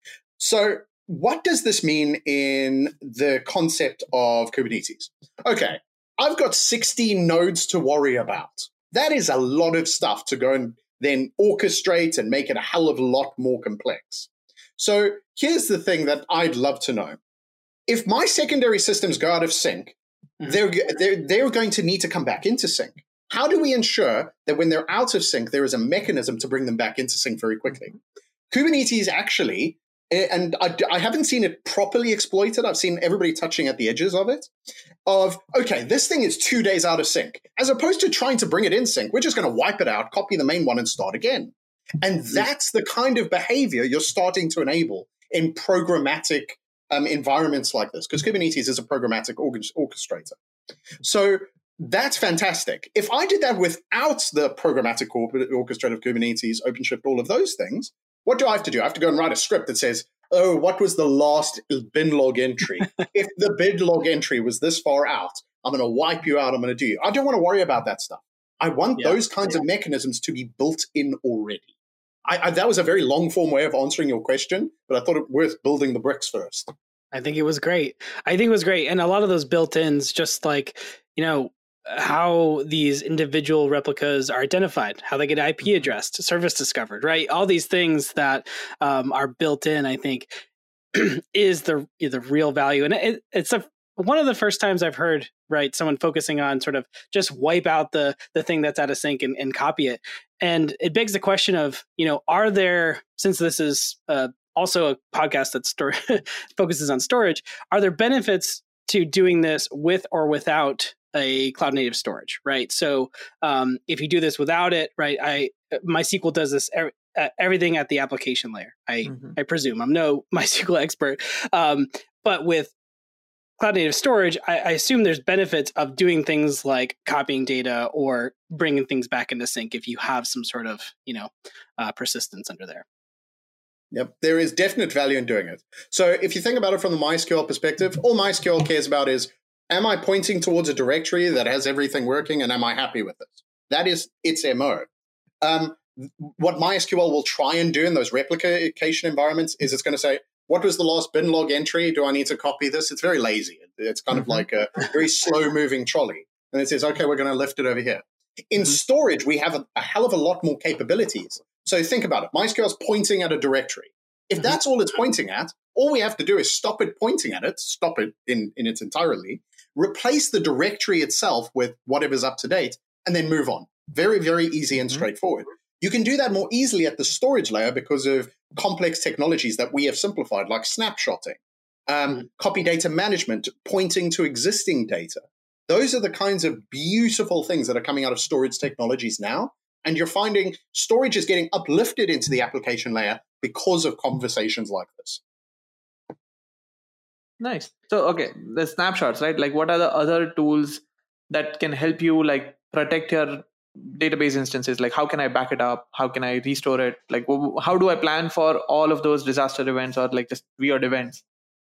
So what does this mean in the concept of Kubernetes? Okay, I've got sixteen nodes to worry about. That is a lot of stuff to go and then orchestrate and make it a hell of a lot more complex. So here's the thing that I'd love to know. If my secondary systems go out of sync, mm-hmm. they're, they're, they're going to need to come back into sync. How do we ensure that when they're out of sync, there is a mechanism to bring them back into sync very quickly? Mm-hmm. Kubernetes actually, and I, I haven't seen it properly exploited. I've seen everybody touching at the edges of it, of, okay, this thing is two days out of sync. As opposed to trying to bring it in sync, we're just going to wipe it out, copy the main one, and start again. And that's the kind of behavior you're starting to enable in programmatic Um, environments like this, because Kubernetes is a programmatic orchestrator. So that's fantastic. If I did that without the programmatic orchestrator of Kubernetes, OpenShift, all of those things, what do I have to do? I have to go and write a script that says, oh, what was the last bin log entry? If the bin log entry was this far out, I'm going to wipe you out. I'm going to do you. I don't want to worry about that stuff. I want yeah, those kinds yeah. of mechanisms to be built in already. I, I, that was a very long form way of answering your question, but I thought it worth building the bricks first. I think it was great. I think it was great. And a lot of those built-ins, just like, you know, how these individual replicas are identified, how they get I P addressed, service discovered, right? All these things that um, are built in, I think, is the the real value. And it, it's a, one of the first times I've heard, right, someone focusing on sort of just wipe out the the thing that's out of sync and, and copy it. And it begs the question of, you know, are there, since this is uh, also a podcast that store, focuses on storage, are there benefits to doing this with or without a cloud native storage, right? So um, if you do this without it, right, I MySQL does this er, uh, everything at the application layer. I mm-hmm. I presume I'm no MySQL expert, um, but with cloud native storage, I, I assume there's benefits of doing things like copying data or bringing things back into sync if you have some sort of, you know, uh, persistence under there. Yep, there is definite value in doing it. So if you think about it from the MySQL perspective, all MySQL cares about is, am I pointing towards a directory that has everything working, and am I happy with this? That is its M O. Um, what MySQL will try and do in those replication environments is it's going to say, what was the last bin log entry? Do I need to copy this? It's very lazy. It's kind mm-hmm. of like a very slow-moving trolley. And it says, okay, we're going to lift it over here. In mm-hmm. storage, we have a, a hell of a lot more capabilities. So think about it. MySQL is pointing at a directory. If mm-hmm. that's all it's pointing at, all we have to do is stop it pointing at it, stop it in, in its entirety, replace the directory itself with whatever's up to date, and then move on. Very, very easy and straightforward. You can do that more easily at the storage layer because of complex technologies that we have simplified, like snapshotting, um, mm. copy data management, pointing to existing data. Those are the kinds of beautiful things that are coming out of storage technologies now. And you're finding storage is getting uplifted into the application layer because of conversations like this. Nice. So, okay, the snapshots, right? Like, what are the other tools that can help you, like, protect your database instances? Like, how can I back it up? How can I restore it? Like, how do I plan for all of those disaster events or like just weird events?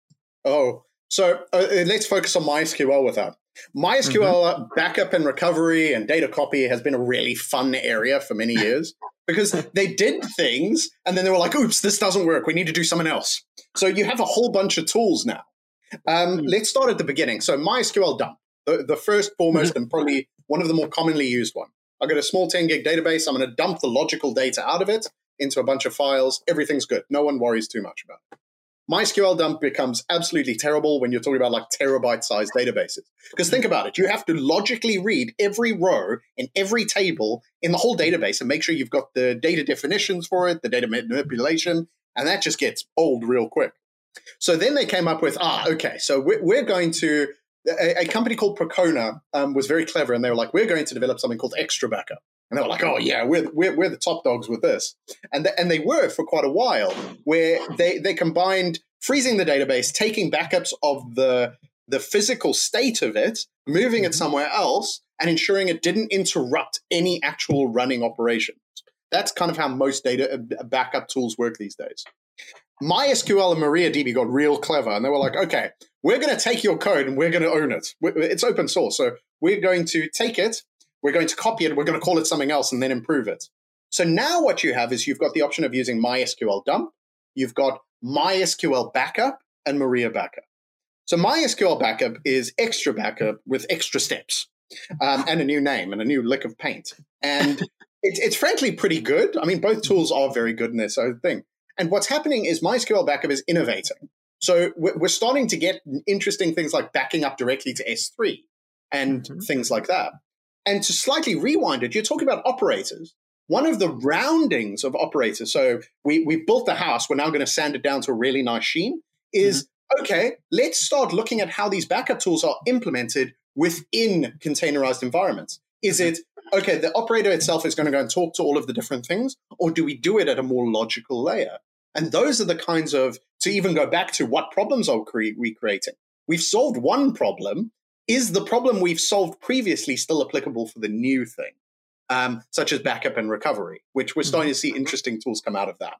Oh, so uh, let's focus on MySQL with that. MySQL mm-hmm. backup and recovery and data copy has been a really fun area for many years because they did things and then they were like, oops, this doesn't work. We need to do something else. So you have a whole bunch of tools now. Um, mm-hmm. Let's start at the beginning. So MySQL dump, the, the first, foremost, mm-hmm. and probably one of the more commonly used one. I've got a small ten gig database. I'm going to dump the logical data out of it into a bunch of files. Everything's good. No one worries too much about it. MySQL dump becomes absolutely terrible when you're talking about like terabyte-sized databases. Because think about it. You have to logically read every row in every table in the whole database and make sure you've got the data definitions for it, the data manipulation, and that just gets old real quick. So then they came up with, ah, okay, so we're, we're going to, a, a company called Procona um, was very clever, and they were like, we're going to develop something called Extra Backup. And they were like, oh, yeah, we're, we're, we're the top dogs with this. And, th- and they were for quite a while, where they, they combined freezing the database, taking backups of the, the physical state of it, moving it somewhere else, and ensuring it didn't interrupt any actual running operations. That's kind of how most data backup tools work these days. MySQL and MariaDB got real clever, and they were like, okay, we're going to take your code and we're going to own it. It's open source, so we're going to take it, we're going to copy it, we're going to call it something else and then improve it. So now what you have is you've got the option of using MySQL dump, you've got MySQL backup, and Maria backup. So MySQL backup is extra backup with extra steps um, and a new name and a new lick of paint. And it, it's frankly pretty good. I mean, both tools are very good in their own thing. And what's happening is MySQL backup is innovating. So we're starting to get interesting things like backing up directly to S three and mm-hmm. things like that. And to slightly rewind it, you're talking about operators. One of the roundings of operators, so we, we built the house, we're now going to sand it down to a really nice sheen, is, mm-hmm. okay, let's start looking at how these backup tools are implemented within containerized environments. Is it, okay, the operator itself is going to go and talk to all of the different things, or do we do it at a more logical layer? And those are the kinds of, to even go back to what problems are we creating? We've solved one problem. Is the problem we've solved previously still applicable for the new thing? Um, such as backup and recovery, which we're starting to see interesting tools come out of that.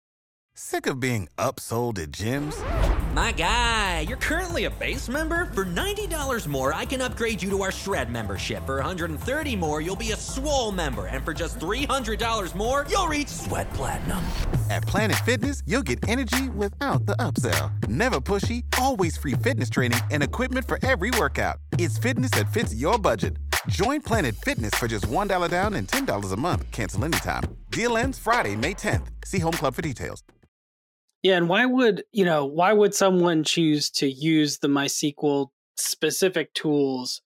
Sick of being upsold at gyms? My guy, you're currently a base member? For ninety dollars more, I can upgrade you to our Shred membership. For one hundred thirty dollars more, you'll be a Swole member. And for just three hundred dollars more, you'll reach Sweat Platinum. At Planet Fitness, you'll get energy without the upsell. Never pushy, always free fitness training and equipment for every workout. It's fitness that fits your budget. Join Planet Fitness for just one dollar down and ten dollars a month. Cancel anytime. Deal ends Friday, May tenth. See Home Club for details. Yeah, and why would, you know, why would someone choose to use the MySQL specific tools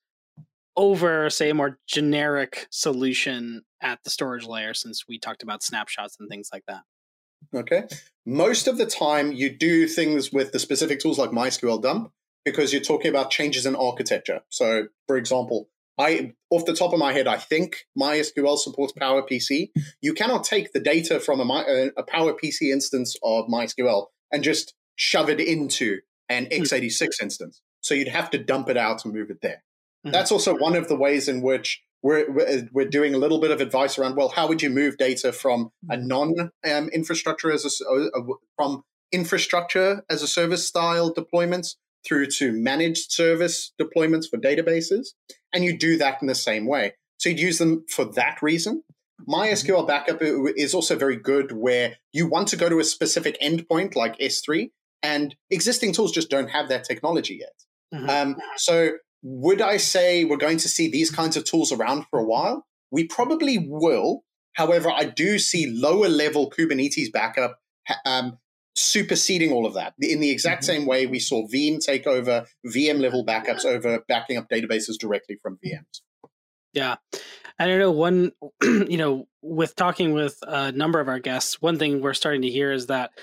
over, say, a more generic solution at the storage layer, since we talked about snapshots and things like that? Okay. Most of the time, you do things with the specific tools like MySQL dump because you're talking about changes in architecture. So, for example, I, off the top of my head, I think MySQL supports PowerPC. You cannot take the data from a, a PowerPC instance of MySQL and just shove it into an x eighty-six mm-hmm. instance. So you'd have to dump it out and move it there. Mm-hmm. That's also one of the ways in which we're, we're we're doing a little bit of advice around, well, how would you move data from a non-infrastructure um, as a, a, from infrastructure as a service style deployments through to managed service deployments for databases. And you do that in the same way. So you'd use them for that reason. MySQL backup is also very good where you want to go to a specific endpoint like S three, and existing tools just don't have that technology yet. Mm-hmm. Um, so would I say we're going to see these kinds of tools around for a while? We probably will. However, I do see lower level Kubernetes backup um, superseding all of that in the exact same way we saw Veeam take over V M level backups over backing up databases directly from V Ms. Yeah. I don't know, one, you know, with talking with a number of our guests, one thing we're starting to hear is that,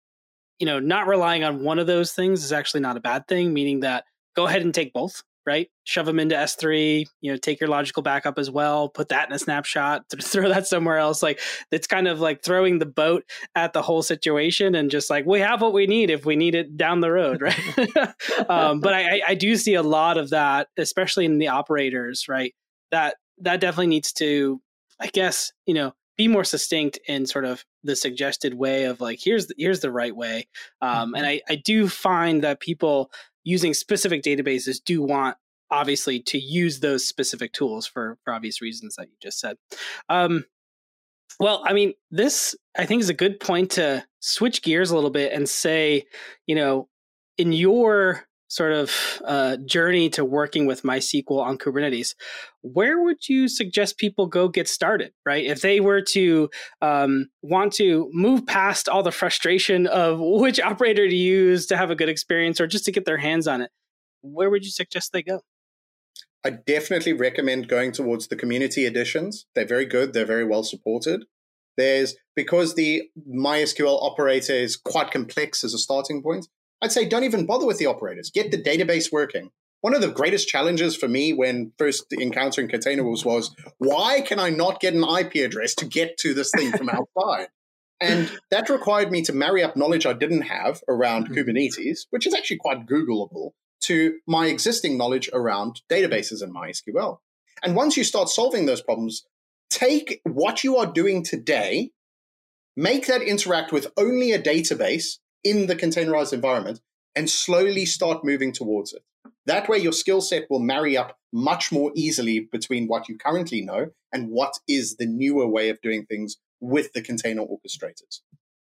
you know, not relying on one of those things is actually not a bad thing, meaning that go ahead and take both, right? Shove them into S three, you know, take your logical backup as well, put that in a snapshot, throw that somewhere else. Like, it's kind of like throwing the boat at the whole situation and just like, we have what we need if we need it down the road, right? um, but I, I do see a lot of that, especially in the operators, right? That that definitely needs to, I guess, you know, be more succinct in sort of the suggested way of like, here's the, here's the right way. Um, mm-hmm. And I, I do find that people using specific databases do want, obviously, to use those specific tools for, for obvious reasons that you just said. Um, well, I mean, this, I think, is a good point to switch gears a little bit and say, you know, in your sort of uh, journey to working with MySQL on Kubernetes, where would you suggest people go get started, right? If they were to um, want to move past all the frustration of which operator to use to have a good experience or just to get their hands on it, where would you suggest they go? I definitely recommend going towards the community editions. They're very good. They're very well supported. There's, because the MySQL operator is quite complex as a starting point, I'd say don't even bother with the operators. Get the database working. One of the greatest challenges for me when first encountering containers was, why can I not get an I P address to get to this thing from outside? And that required me to marry up knowledge I didn't have around mm-hmm. Kubernetes, which is actually quite Googleable, to my existing knowledge around databases in MySQL. And once you start solving those problems, take what you are doing today, make that interact with only a database in the containerized environment, and slowly start moving towards it. That way, your skill set will marry up much more easily between what you currently know and what is the newer way of doing things with the container orchestrators.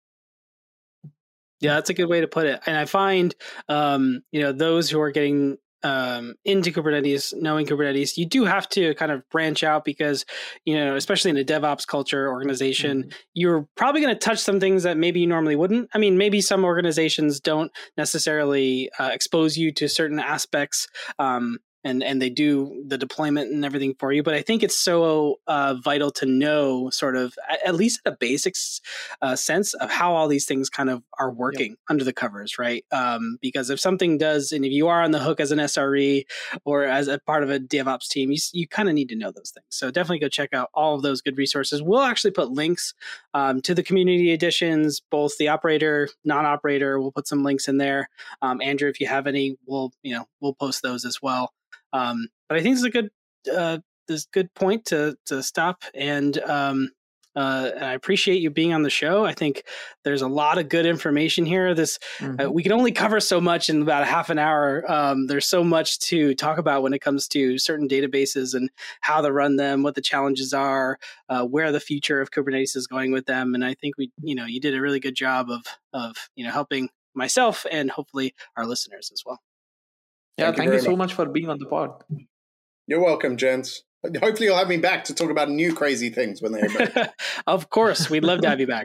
Yeah, that's a good way to put it. And I find, um, you know, those who are getting um, into Kubernetes, knowing Kubernetes, you do have to kind of branch out because, you know, especially in a DevOps culture organization, mm-hmm. you're probably going to touch some things that maybe you normally wouldn't. I mean, maybe some organizations don't necessarily uh, expose you to certain aspects, um, and and they do the deployment and everything for you. But I think it's so uh, vital to know sort of, at least at a basics uh, sense of how all these things kind of are working yep. under the covers, right? Um, because if something does, and if you are on the hook as an S R E or as a part of a DevOps team, you, you kind of need to know those things. So definitely go check out all of those good resources. We'll actually put links um, to the community editions, both the operator, non-operator. We'll put some links in there. Um, Andrew, if you have any, we'll, you know, we'll post those as well. Um, but I think it's a good, uh, this good point to to stop. And um, uh, and I appreciate you being on the show. I think there's a lot of good information here. This mm-hmm. uh, we can only cover so much in about a half an hour. Um, there's so much to talk about when it comes to certain databases and how to run them, what the challenges are, uh, where the future of Kubernetes is going with them. And I think we, you know, you did a really good job of of you know helping myself and hopefully our listeners as well. Yeah, thank, thank you, you so much. much for being on the pod. You're welcome, gents. Hopefully you'll have me back to talk about new crazy things when they're back. Of course, we'd love to have you back.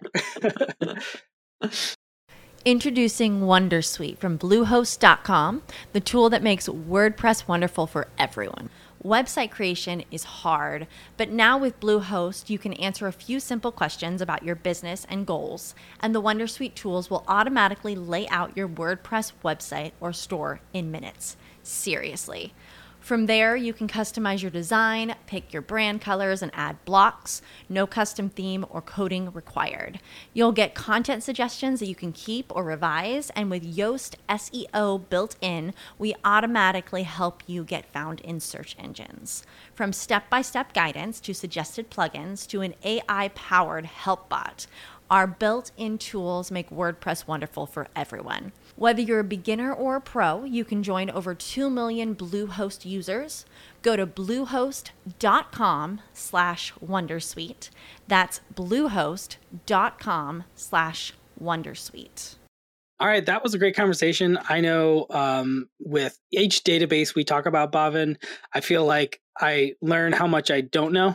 Introducing Wondersuite from Bluehost dot com, the tool that makes WordPress wonderful for everyone. Website creation is hard, but now with Bluehost, you can answer a few simple questions about your business and goals, and the Wondersuite tools will automatically lay out your WordPress website or store in minutes. Seriously. From there, you can customize your design, pick your brand colors, and add blocks. No custom theme or coding required. You'll get content suggestions that you can keep or revise, and with Yoast S E O built in, we automatically help you get found in search engines. From step-by-step guidance to suggested plugins to an A I-powered help bot, our built-in tools make WordPress wonderful for everyone. Whether you're a beginner or a pro, you can join over two million Bluehost users. Go to bluehost.com slash Wondersuite. That's bluehost.com slash Wondersuite. All right, that was a great conversation. I know um, with each database we talk about, Bhavin, I feel like I learn how much I don't know.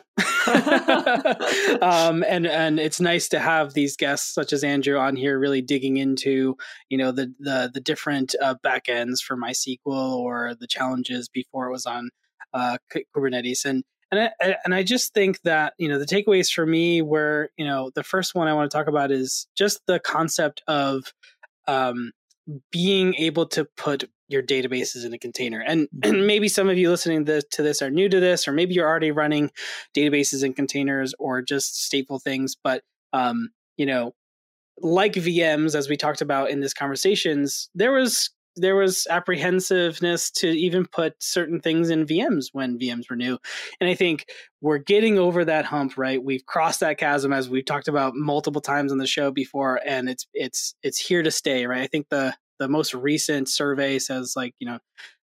um, and and it's nice to have these guests such as Andrew on here really digging into, you know, the the, the different uh, backends for MySQL or the challenges before it was on uh, Kubernetes. And and I, and I just think that, you know, the takeaways for me were, you know, the first one I want to talk about is just the concept of um, being able to put your databases in a container. And, and maybe some of you listening to this, to this are new to this, or maybe you're already running databases in containers or just stateful things. But, um, you know, like V Ms, as we talked about in this conversations, there was there was apprehensiveness to even put certain things in V Ms when V Ms were new. And I think we're getting over that hump, right? We've crossed that chasm, as we've talked about multiple times on the show before, and it's it's it's here to stay, right? I think the the most recent survey says like, you know,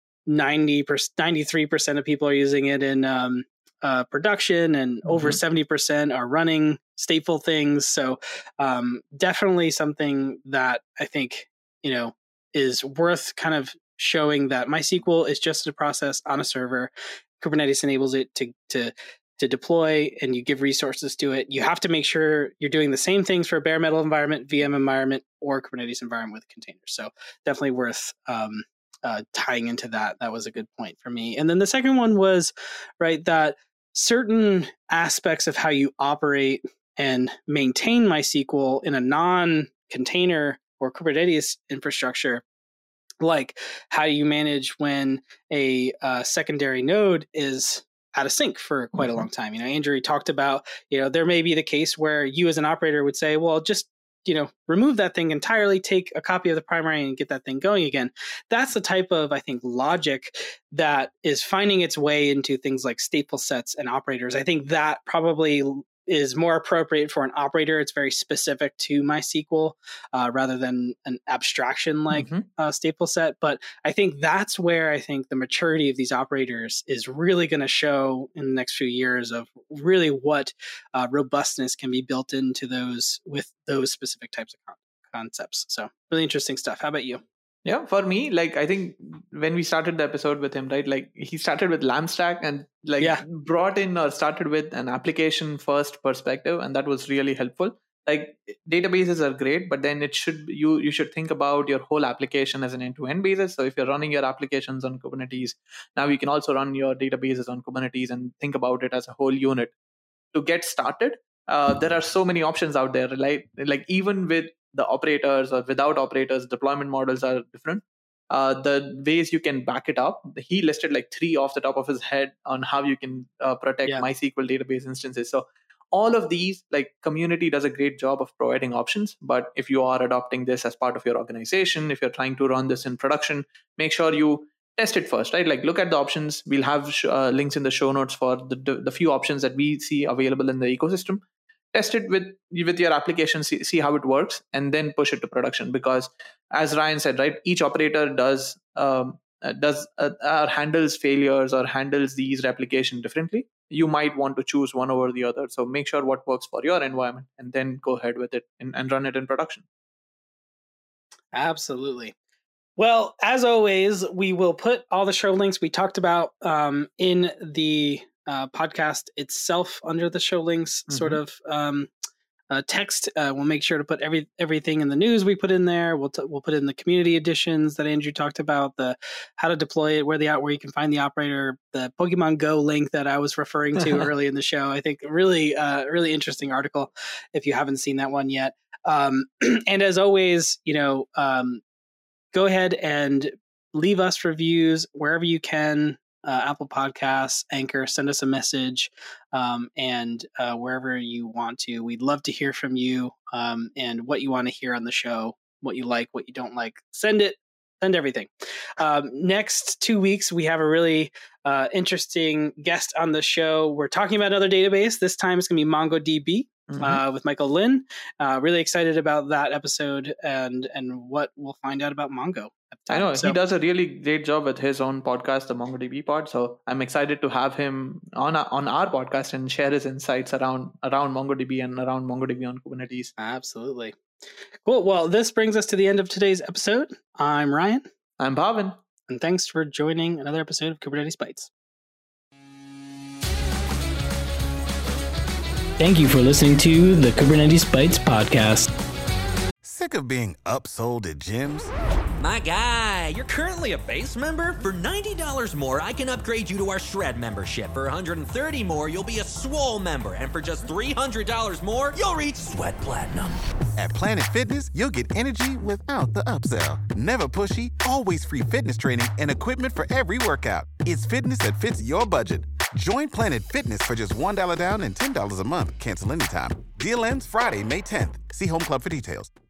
ninety percent, ninety-three percent of people are using it in um, uh, production, and mm-hmm. over seventy percent are running stateful things. So um, definitely something that I think, you know, is worth kind of showing that MySQL is just a process on a server. Kubernetes enables it to to to deploy, and you give resources to it. You have to make sure you're doing the same things for a bare metal environment, V M environment, or Kubernetes environment with containers. So definitely worth um, uh, tying into that. That was a good point for me. And then the second one was, right, that certain aspects of how you operate and maintain MySQL in a non-container or Kubernetes infrastructure, like how do you manage when a uh, secondary node is out of sync for quite mm-hmm. a long time? You know, Andrew talked about, you know, there may be the case where you as an operator would say, well, just, you know, remove that thing entirely, take a copy of the primary and get that thing going again. That's the type of, I think, logic that is finding its way into things like stateful sets and operators. I think that probably is more appropriate for an operator. It's very specific to MySQL uh, rather than an abstraction like mm-hmm. uh, stateful set. But I think that's where I think the maturity of these operators is really going to show in the next few years of really what uh, robustness can be built into those with those specific types of con- concepts. So really interesting stuff. How about you? Yeah, for me, like, I think when we started the episode with him, right, like he started with LAMPstack and like yeah. brought in or started with an application first perspective. And that was really helpful. Like databases are great, but then it should, you, you should think about your whole application as an end-to-end basis. So if you're running your applications on Kubernetes, now you can also run your databases on Kubernetes and think about it as a whole unit. To get started, uh, there are so many options out there, like, like even with the operators or without operators, deployment models are different. Uh, the ways you can back it up, he listed like three off the top of his head on how you can uh, protect yeah. MySQL database instances. So all of these, like community does a great job of providing options. But if you are adopting this as part of your organization, if you're trying to run this in production, make sure you test it first, right? Like look at the options. We'll have sh- uh, links in the show notes for the, the few options that we see available in the ecosystem. Test it with with your application, see, see how it works, and then push it to production. Because as Ryan said, right, each operator does um, does uh, uh, handles failures or handles these replication differently. You might want to choose one over the other. So make sure what works for your environment, and then go ahead with it and, and run it in production. Absolutely. Well, as always, we will put all the show links we talked about um, in the Uh, podcast itself under the show links mm-hmm. sort of um, uh, text. Uh, we'll make sure to put every everything in the news we put in there. We'll t- we'll put in the community editions that Andrew talked about, the how to deploy it, where the out where you can find the operator, the Pokemon Go link that I was referring to early in the show. I think really uh, really interesting article if you haven't seen that one yet. Um, and as always, you know, um, go ahead and leave us reviews wherever you can. Uh, Apple Podcasts, Anchor, send us a message, um, and uh, wherever you want to. We'd love to hear from you um, and what you want to hear on the show, what you like, what you don't like. Send it, send everything. Um, next two weeks, we have a really uh, interesting guest on the show. We're talking about another database. This time it's going to be MongoDB. Mm-hmm. Uh, with Michael Lin. Uh, really excited about that episode and and what we'll find out about Mongo. I know, so, he does a really great job with his own podcast, the MongoDB Pod. So I'm excited to have him on our, on our podcast and share his insights around around MongoDB and around MongoDB on Kubernetes. Absolutely. Cool. Well, this brings us to the end of today's episode. I'm Ryan. I'm Bhavin. And thanks for joining another episode of Kubernetes Bytes. Thank you for listening to the Kubernetes Bytes podcast. Sick of being upsold at gyms? My guy, you're currently a base member. For ninety dollars more, I can upgrade you to our Shred membership. For one hundred thirty dollars more, you'll be a Swole member. And for just three hundred dollars more, you'll reach Sweat Platinum. At Planet Fitness, you'll get energy without the upsell. Never pushy, always free fitness training and equipment for every workout. It's fitness that fits your budget. Join Planet Fitness for just one dollar down and ten dollars a month. Cancel anytime. Deal ends Friday, May tenth. See Home Club for details.